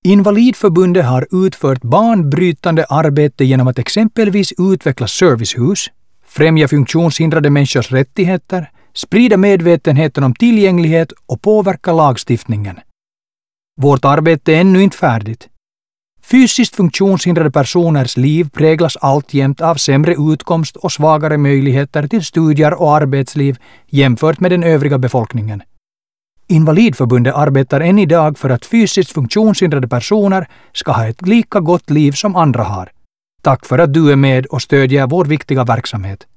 Invalidförbundet har utfört banbrytande arbete genom att exempelvis utveckla servicehus, främja funktionshindrade människors rättigheter, sprida medvetenheten om tillgänglighet och påverka lagstiftningen. Vårt arbete är ännu inte färdigt. Fysiskt funktionshindrade personers liv präglas alltjämt av sämre utkomst och svagare möjligheter till studier och arbetsliv jämfört med den övriga befolkningen. Invalidförbundet arbetar än idag för att fysiskt funktionshindrade personer ska ha ett lika gott liv som andra har. Tack för att du är med och stödjer vår viktiga verksamhet.